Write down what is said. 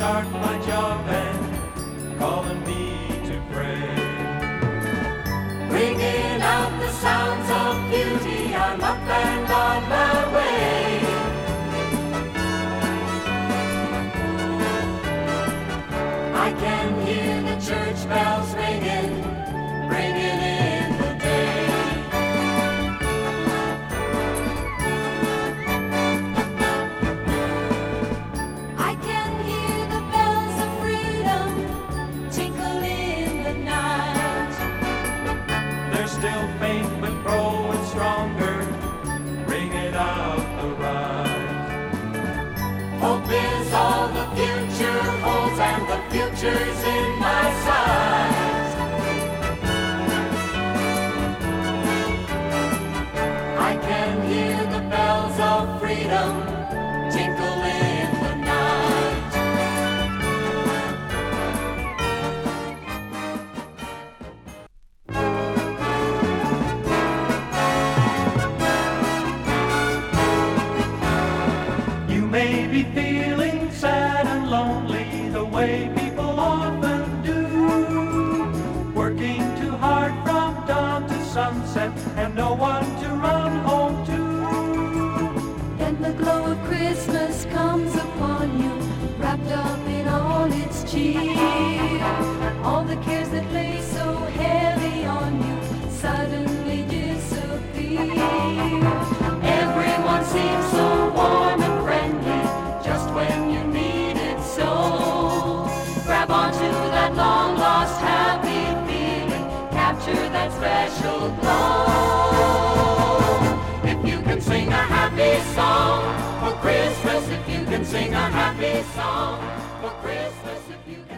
start my job and calling me to pray. Bringing out the sounds of beauty, I'm up and on my way. I can hear the church bells ringing, bringing in the day. I can hear the bells of freedom tinkle in the night. They're still faint but growing stronger, bringing out the right. Hope is all the future holds, and the future's in my sight. I can hear the bells of freedom tinkle in the night. You may be feeling sad and lonely the way people often do, working too hard from dawn to sunset and no one to run home to. Then the glow of Christmas comes upon you, wrapped up in all its cheer. All the cares that lay so heavy on you suddenly disappear. Everyone seems so warm and friendly just when you need it so. Grab onto that long lost happy feeling, capture that special glow. If you can sing a happy song for Christmas, if you can sing a happy song for Christmas, if you can